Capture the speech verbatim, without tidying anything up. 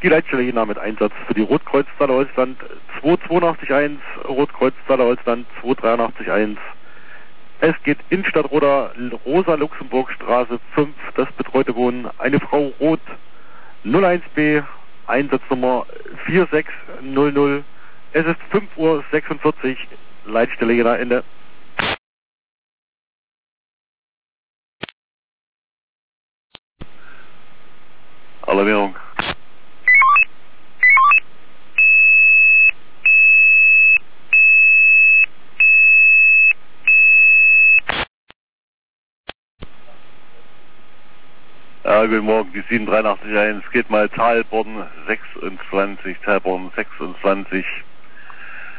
Die Leitstelle Jena mit Einsatz für die Rotkreuzzahle Holzland zwei zwei acht eins, Rotkreuzzahle Holzland zwei drei acht eins. Es geht Innenstadt Roda, Rosa-Luxemburg-Straße fünf, das betreute Wohnen, eine Frau Rot, null eins B, Einsatznummer vier sechs null null. Es ist fünf Uhr sechsundvierzig, Leitstelle Jena, Ende. Alarmierung. Ja, guten Morgen, die sieben drei acht eins, geht mal Talborn sechsundzwanzig, Talborn sechsundzwanzig.